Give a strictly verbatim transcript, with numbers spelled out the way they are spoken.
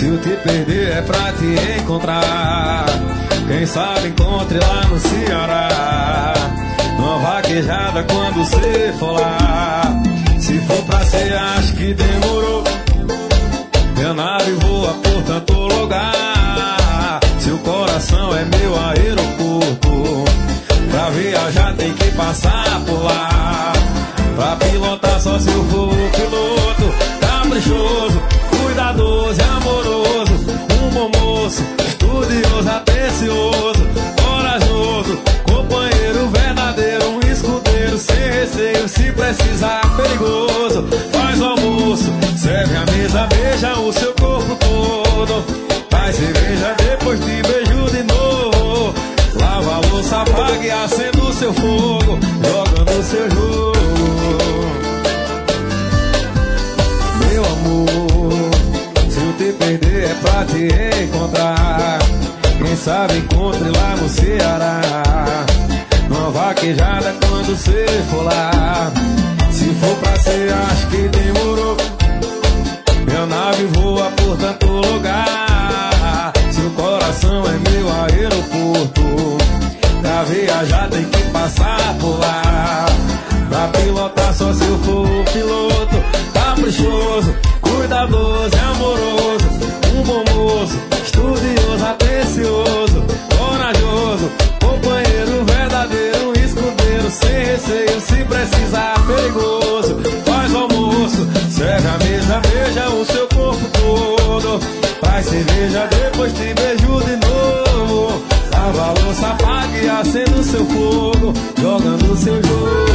eu te perder é pra te encontrar. Quem sabe encontre lá no Ceará uma vaquejada quando cê for lá. Se for pra ser, acho que demorou. Minha nave voa por tanto lugar. Seu coração é meu aeroporto. Pra viajar tem que passar por lá. Pra pilotar só se eu for o piloto. Caprichoso, cuidadoso e amoroso. Um bom moço, estudioso, atencioso, corajoso, companheiro verdadeiro, um escudeiro sem receio, se precisar perigoso. Faz o almoço, serve a mesa, beija o seu corpo todo. Faz cerveja, depois te beijo de novo. Lava a louça, apaga e acenda o seu fogo, jogando o seu jogo. Meu amor, se eu te perder é pra te encontrar. Quem sabe encontre lá no Ceará uma vaquejada quando cê for lá. Se for pra ser, acho que demorou. Minha nave voa por tanto lugar. Seu coração é meu aeroporto. Pra viajar tem que passar por lá. Pra pilotar só se eu for o piloto. Caprichoso, cuidadoso e amoroso. Um bom moço, estudioso, atencioso, corajoso, companheiro verdadeiro, um escudeiro sem receio, se precisar perigoso. Faz o almoço, serve a mesa, beija o seu corpo todo. Faz cerveja, depois te beijo de novo. Lava a louça, apaga e acenda o seu fogo, jogando o seu jogo.